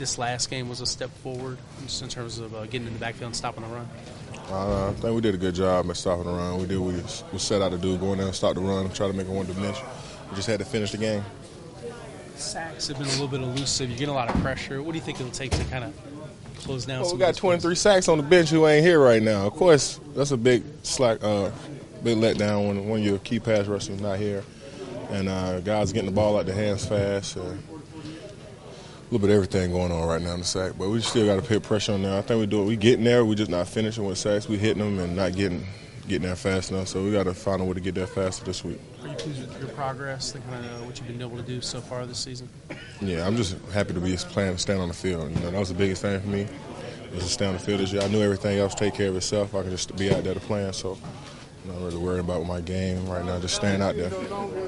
This last game was a step forward just in terms of getting in the backfield and stopping the run. I think we did a good job at stopping the run. We did what we set out to do, go in there and stop the run, try to make it one-dimensional. We just had to finish the game. Sacks have been a little bit elusive. You're getting a lot of pressure. What do you think it'll take to kind of close down some we got 23 sacks on the bench who ain't here right now. Of course, that's a big big letdown when one of your key pass rushers is not here. And guys getting the ball out their hands fast. A little bit of everything going on right now in the sack. But we still got to put pressure on there. I think we do it. We getting there. We just not finishing with sacks. We hitting them and not getting there fast enough. So we got to find a way to get there faster this week. Are you pleased with your progress and kind of what you've been able to do so far this season? Yeah, I'm just happy to be playing, stand on the field. You know, that was the biggest thing for me, was to stay on the field this year. I knew everything else take care of itself. I could just be out there to play. So I'm not really worried about my game right now, just staying out there.